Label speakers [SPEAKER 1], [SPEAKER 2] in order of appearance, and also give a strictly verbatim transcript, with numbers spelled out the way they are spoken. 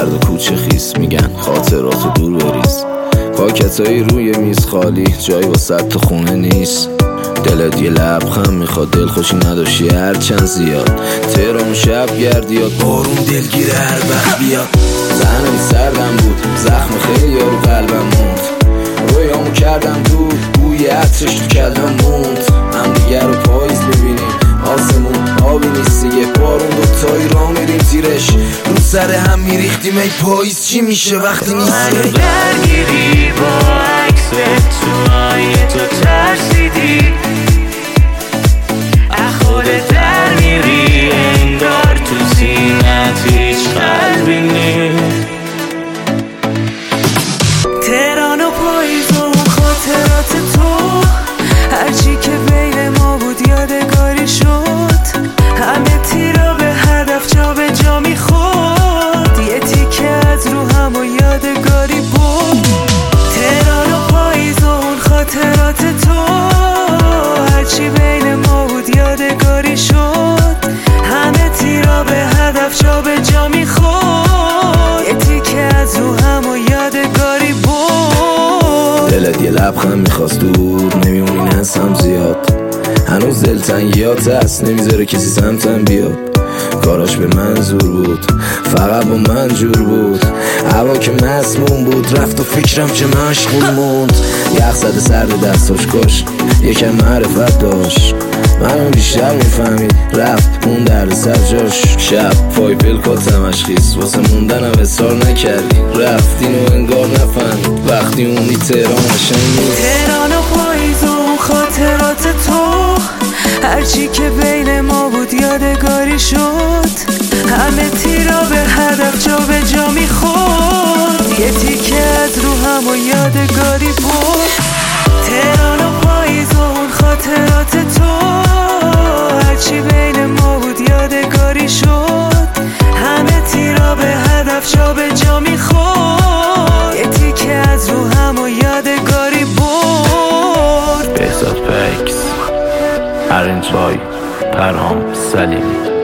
[SPEAKER 1] گرد و کوچه خیس، میگن خاطراتو دور بریز. پاکتایی روی میز خالی، جایی واسه تا خونه نیست. دلت یه لبخند میخواد، دل خوشی نداشتی هرچند زیاد. تهران شب گردیاد، بارون دلگیر هر وقت بیاد. زنم سردم بود، زخم خیلی رو قلبم موند. رویامو کردم دور، بوی عطرش تو کلم موند. هم دیگر رو پاییز ببینیم، آسمون آبی نیست دیگه. بارون دوتایی را میریم تیرش، رو سر هم میریختیم. ای پاییز چی میشه وقتی نیست؟
[SPEAKER 2] منو درگیری با عکس تو آینه، تو ترسیدی خودت در میری، انگار تو سینت هیچ قلبی نیست.
[SPEAKER 3] تهران و پاییز و اون خاطرات تو، هرچی که بین ما بود یادگاری شد. همه تیرا به هدف جا به جا میخورد، یه تیکه از رو هم و یادگاری بود. تهران و پاییز و اون خاطرات تو، هرچی بین ما بود یادگاری شد. همه تیرا به هدف جا به جا میخورد، یه تیکه از رو هم و یادگاری بود.
[SPEAKER 1] دلت یه لبخند میخواست دور، نمیمونی نسم زیاد. هنوز دلتنگیات هست، نمیذاره کسی سمتم بیاد. کاراش به منظور بود، فقط با من جور بود. هوا که مسموم بود، رفت و فکرم چه مشغول موند. یخ زده سرد دستاش کش، یکم معرفت داشت. منو بیشتر میفهمید، رفت اون درد سر جاش. شب فایپل کاتمش خیس، واسه موندنم اصرار نکردی. رفتین و انگار نفهمید، وقتی اونی تهران قشنگ نیست.
[SPEAKER 3] تهران و پاییز و اون خاطرات تو، هرچی که بین ما بود یادگاری شد. همه تیرا به هدف جا به جا میخورد، یه تیکه از رو هم و یادگاری بود. تهران و پاییز و اون خاطرات تو، هرچی بین ما بود یادگاری شد. همه تیرا به هدف جا به جا میخورد، یه تیکه از رو هم و یادگاری بود.
[SPEAKER 4] بهزاد پکس، ارنج بای پرهام سلیمی.